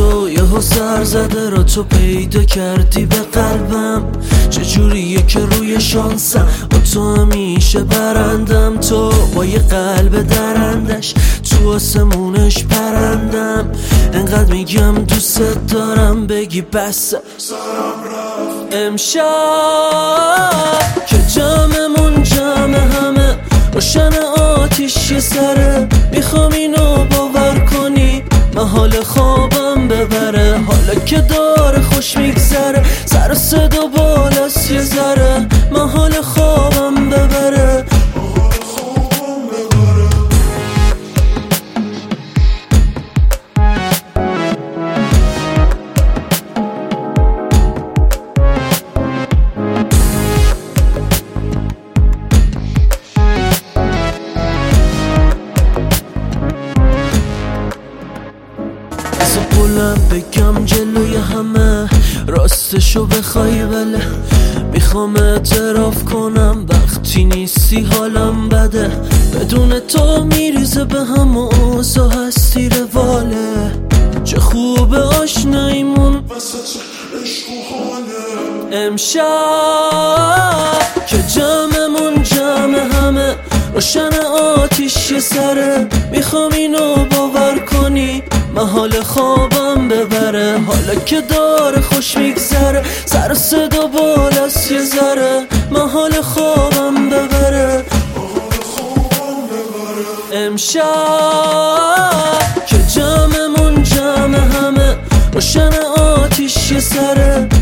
تو یهو سر زده را تو پیدا کردی به قلبم. چجوریه که روی شانسم با تو همیشه برندم، تو با یه قلب درندش تو آسمونش پرندم. انقدر میگم دوست دارم بگی بس امشب که جمعمون جمع همه روشن آتیش سره. میخوام اینو باور کنی من حال خوابم ببره، حالا که داره خوش میگذره سر صدا بالاست یه ذره. من حال خوابم ببره بگم جلوی همه راستشو بخوای بله. میخوام اعتراف کنم وقتی نیستی حالم بده. بدون تو میریزه به هم و اوضاع هستی رواله. چه خوب آشناییمون امشب که جمعمون جمع همه روشن آتیش سره. میخوام اینو باور کنی من حال خوابم ببره، حالا که داره خوش میگذره سر صدا بالاست یه ذره. من حال خوابم ببره امشب که جمعمون جمع همه روشن آتیش سره.